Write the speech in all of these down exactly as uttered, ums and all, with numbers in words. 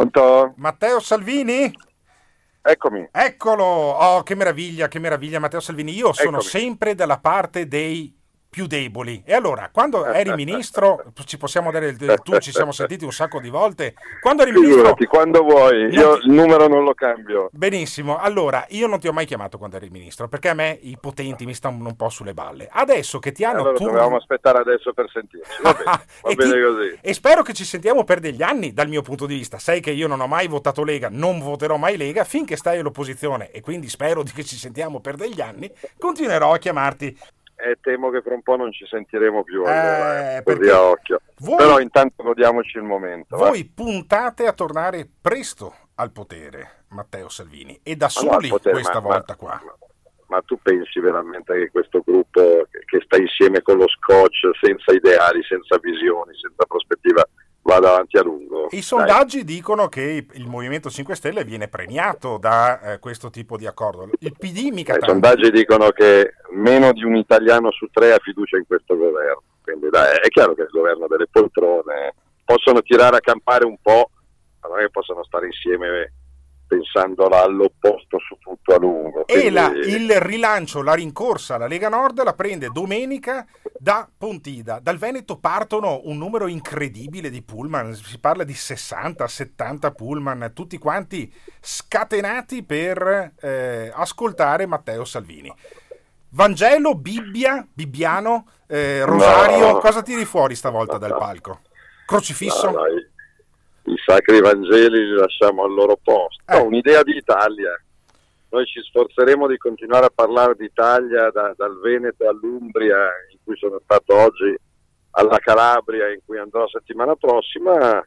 Pronto? Matteo Salvini? Eccomi. Eccolo! Oh, che meraviglia, che meraviglia, Matteo Salvini. Io sono Eccomi. sempre dalla parte dei più deboli. E allora, quando eri ministro, ci possiamo dare il, il tu, ci siamo sentiti un sacco di volte. Quando eri ministro... Figurati, quando vuoi, io ti... il numero non lo cambio. Benissimo, allora, io non ti ho mai chiamato quando eri ministro, perché a me i potenti mi stanno un po' sulle balle. Adesso che ti hanno... Allora tu... dovevamo aspettare adesso per sentirci. Va bene, va e, bene ti... così. e spero che ci sentiamo per degli anni, dal mio punto di vista. Sai che io non ho mai votato Lega, non voterò mai Lega, finché stai all'opposizione, e quindi spero che ci sentiamo per degli anni, continuerò a chiamarti. E temo che fra un po' non ci sentiremo più, Eh, allora, così perché a occhio. voi- Però intanto godiamoci il momento. va? Voi puntate a tornare presto al potere, Matteo Salvini, e da Ma no, al soli potere, questa ma- volta ma- qua. Ma, ma tu pensi veramente che questo gruppo che, che sta insieme con lo scotch, senza ideali, senza visioni, senza prospettiva, vada avanti a lungo? I sondaggi dicono che il Movimento cinque Stelle viene premiato da eh, questo tipo di accordo. Il P D mica Dai, I tanto. sondaggi dicono che meno di un italiano su tre ha fiducia in questo governo, quindi dai, è chiaro che il governo delle poltrone possono tirare a campare un po', ma non è che possono stare insieme pensandola all'opposto su tutto a lungo. E Quindi, la, il rilancio, la rincorsa, la Lega Nord la prende domenica da Pontida. Dal Veneto partono un numero incredibile di pullman, si parla di sessanta settanta pullman, tutti quanti scatenati per eh, ascoltare Matteo Salvini. Vangelo, Bibbia, Bibbiano, eh, Rosario, No. cosa tiri fuori stavolta dal palco? Crocifisso? no, no, i, i sacri Vangeli li lasciamo al loro posto. Eh. No, un'idea di Italia. Noi ci sforzeremo di continuare a parlare d'Italia da, dal Veneto all'Umbria, in cui sono stato oggi, alla Calabria, in cui andrò settimana prossima,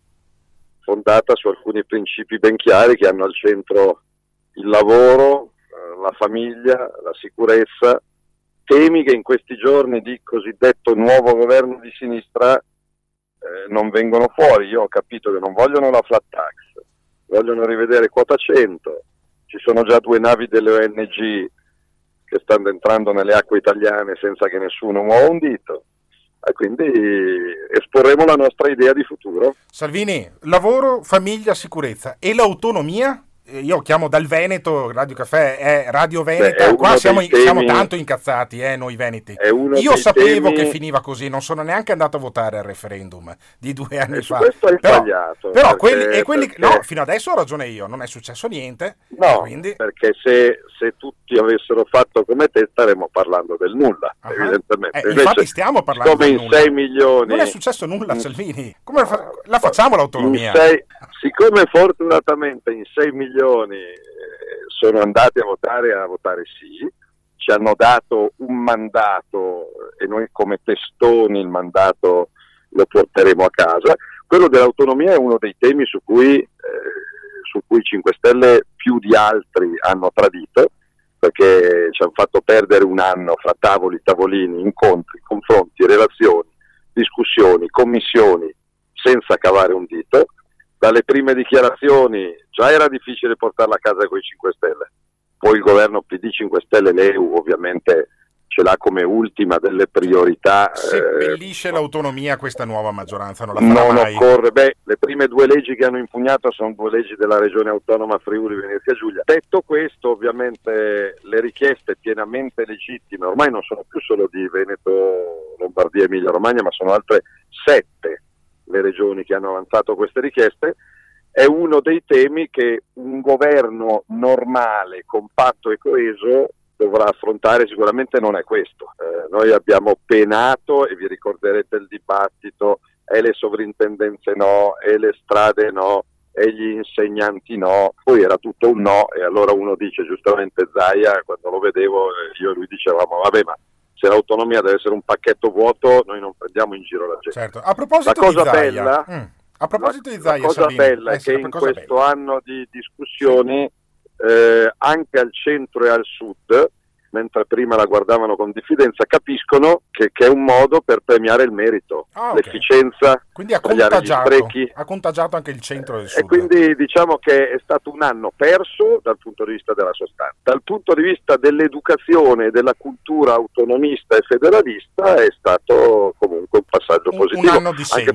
fondata su alcuni principi ben chiari che hanno al centro il lavoro, eh, la famiglia, la sicurezza, temi che in questi giorni di cosiddetto nuovo governo di sinistra eh, non vengono fuori. Io ho capito che non vogliono la flat tax, vogliono rivedere quota cento. Ci sono già due navi delle O N G che stanno entrando nelle acque italiane senza che nessuno muova un dito, e quindi esporremo la nostra idea di futuro. Salvini, lavoro, famiglia, sicurezza e l'autonomia? Eh, Io chiamo dal Veneto, Radio Caffè è Radio Veneta, Beh, è qua uno siamo, dei temi- siamo tanto incazzati, eh, noi veneti. È uno Io dei sapevo temi- che finiva così, non sono neanche andato a votare al referendum di due anni E su fa. questo hai però, sbagliato, però perché- quelli, e quelli, perché- no, fino adesso ho ragione io, non è successo niente. No, quindi, perché se, se tutti avessero fatto come te staremmo parlando del nulla, Ah, evidentemente. eh, Invece, infatti stiamo parlando siccome del in nulla. sei milioni... non è successo nulla, Mm. Salvini. Come la, fa- la facciamo l'autonomia? In sei- siccome fortunatamente in sei milioni eh, sono andati a votare a votare sì, ci hanno dato un mandato e noi come testoni il mandato lo porteremo a casa. Quello dell'autonomia è uno dei temi su cui, eh, su cui i cinque Stelle più di altri hanno tradito, perché ci hanno fatto perdere un anno fra tavoli, tavolini, incontri, confronti, relazioni, discussioni, commissioni, senza cavare un dito. Dalle prime dichiarazioni già era difficile portarla a casa con i cinque Stelle, poi il governo P D cinque Stelle, l'E U ovviamente ce l'ha come ultima delle priorità. Seppellisce eh, l'autonomia questa nuova maggioranza, non la farà non mai. occorre, beh, le prime due leggi che hanno impugnato sono due leggi della regione autonoma Friuli Venezia Giulia. Detto questo, ovviamente le richieste pienamente legittime, ormai non sono più solo di Veneto, Lombardia e Emilia Romagna, ma sono altre sette le regioni che hanno avanzato queste richieste. È uno dei temi che un governo normale, compatto e coeso dovrà affrontare. Sicuramente non è questo. Eh, noi abbiamo penato, e vi ricorderete il dibattito, e le sovrintendenze no, e le strade no, e gli insegnanti no, poi era tutto un no, e allora uno dice giustamente, Zaia, quando lo vedevo io e lui dicevamo vabbè, ma se l'autonomia deve essere un pacchetto vuoto noi non prendiamo in giro la gente. Certo. A proposito La cosa di Zaia, bella- mm, a proposito la, di Zaia, la cosa Salvini, bella eh, è sì, che la in cosa questo bella. anno di discussioni eh, anche al centro e al sud, mentre prima la guardavano con diffidenza, capiscono che, che è un modo per premiare il merito, Ah, ok. l'efficienza, Quindi ha tagliare gli contagiato, sprechi. ha contagiato anche il centro del E sud. quindi diciamo che è stato un anno perso dal punto di vista della sostanza. Dal punto di vista dell'educazione e della cultura autonomista e federalista è stato comunque un passaggio Un- positivo. un anno di Anche per- semina.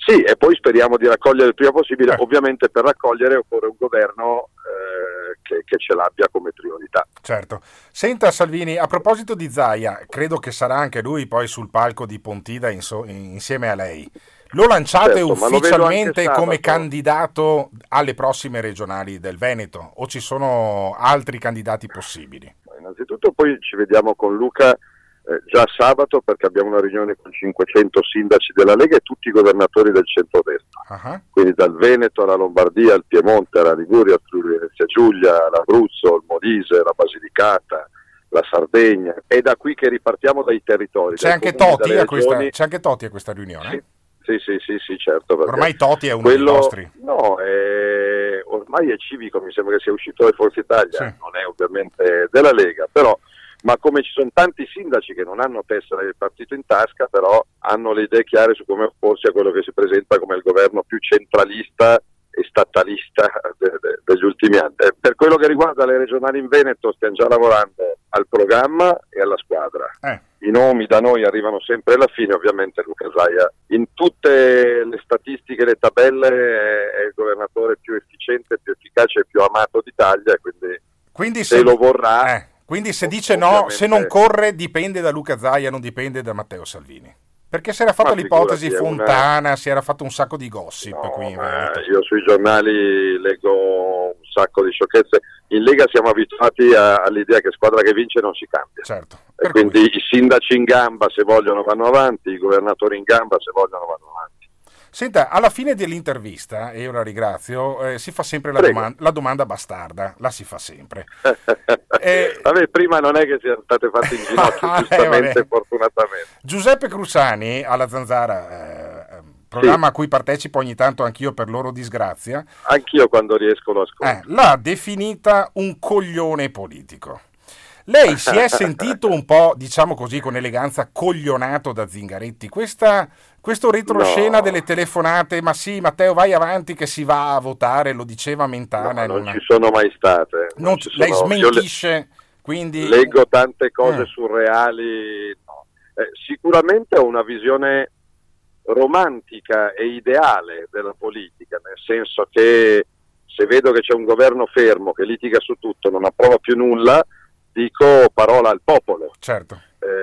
Sì, e poi speriamo di raccogliere il prima possibile. Eh. Ovviamente per raccogliere occorre un governo eh, che, che ce l'abbia come priorità. Certo. Senta Salvini, a proposito di Zaia, credo che sarà anche lui poi sul palco di Pontida inso- insieme a lei. Lo lanciate Certo, ma lo vedo ufficialmente anche come sabato. candidato alle prossime regionali del Veneto o ci sono altri candidati possibili? Innanzitutto poi ci vediamo con Luca eh, già sabato, perché abbiamo una riunione con cinquecento sindaci della Lega e tutti i governatori del centrodestra. Uh-huh. Quindi dal Veneto alla Lombardia, al Piemonte, alla Liguria, al Friuli Venezia Giulia, l'Abruzzo, il Molise, la Basilicata, la Sardegna. È da qui che ripartiamo dai territori. C'è dai anche, comuni, Toti dalle a questa, regioni. c'è anche Toti a questa riunione? Sì. Sì, sì, sì, sì, certo. Ormai Toti è uno quello, dei vostri. No, è, ormai è civico, mi sembra che sia uscito da Forza Italia, Sì. Non è ovviamente della Lega, però, ma come ci sono tanti sindaci che non hanno tessera del partito in tasca, però hanno le idee chiare su come opporsi a quello che si presenta come il governo più centralista e statalista de, de, degli ultimi anni. Eh, per quello che riguarda le regionali in Veneto stiamo già lavorando al programma e alla squadra. Eh. I nomi da noi arrivano sempre alla fine, ovviamente Luca Zaia in tutte le statistiche e le tabelle è il governatore più efficiente, più efficace e più amato d'Italia, quindi, quindi se, se lo vorrà... eh, quindi se dice ovviamente... no, se non corre dipende da Luca Zaia, non dipende da Matteo Salvini. Perché si era fatta Ma l'ipotesi figurati, Fontana, una... si era fatto un sacco di gossip No, qui in Veneto. io sui giornali leggo un sacco di sciocchezze. In Lega siamo abituati a, all'idea che squadra che vince non si cambia. Certo. E quindi cui... i sindaci in gamba se vogliono vanno avanti, i governatori in gamba se vogliono vanno avanti. Senta, alla fine dell'intervista, e io la ringrazio, eh, si fa sempre la, domanda, la domanda bastarda, la si fa sempre. eh... Vabbè, prima non è che siano state fatte in ginocchio, giustamente, eh, fortunatamente. Giuseppe Cruciani, alla Zanzara, eh, programma sì. a cui partecipo ogni tanto anch'io per loro disgrazia. Anch'io quando riesco lo ascolto. Eh, l'ha definita un coglione politico. Lei si è sentito un po', diciamo così, con eleganza, coglionato da Zingaretti? Questa, questo retroscena no. delle telefonate, ma sì, Matteo, vai avanti che si va a votare, lo diceva Mentana. No, non una... ci sono mai state. Non non ci lei sono... smentisce, le... quindi... Leggo tante cose mm. surreali. No. Eh, sicuramente ho una visione romantica e ideale della politica, nel senso che se vedo che c'è un governo fermo che litiga su tutto, non approva più nulla, dico parola al popolo. Certo.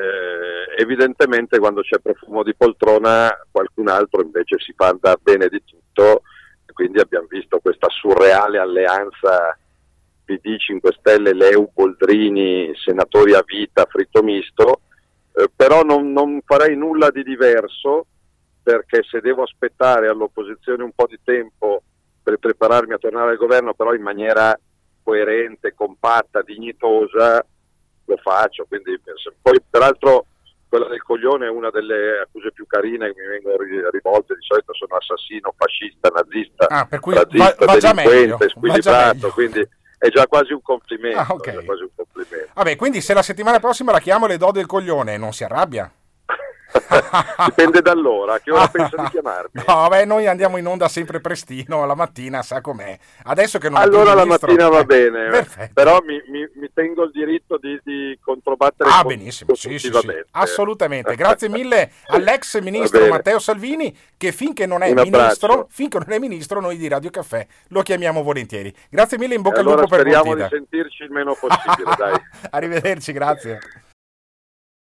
Eh, evidentemente quando c'è profumo di poltrona qualcun altro invece si fa andare bene di tutto, e quindi abbiamo visto questa surreale alleanza P D, cinque Stelle, Leu, Boldrini, senatori a vita, fritto misto, eh, però non, non farei nulla di diverso, perché se devo aspettare all'opposizione un po' di tempo per prepararmi a tornare al governo, però in maniera coerente, compatta, dignitosa, lo faccio. Quindi poi peraltro quella del coglione è una delle accuse più carine che mi vengono rivolte, di solito sono assassino, fascista, nazista, ah, per cui razzista, va, va già meglio, squilibrato, quindi è già quasi un complimento, ah, okay. è già quasi un complimento. Vabbè, quindi se la settimana prossima la chiamo e le do del coglione, non si arrabbia? Dipende dall'ora, a che ora penso di chiamarmi? No, beh, noi andiamo in onda sempre prestino, la mattina, sa com'è. Adesso che non allora la ministro, mattina va eh, bene, perfetto. Però mi, mi, mi tengo il diritto di, di controbattere. Ah, benissimo, sì, sì, sì, assolutamente. Grazie mille all'ex ministro Matteo Salvini, che finché non è ministro, finché non è ministro, noi di Radio Caffè lo chiamiamo volentieri. Grazie mille, in bocca al allora lupo per speriamo Pontida. di sentirci il meno possibile, dai. Arrivederci, grazie.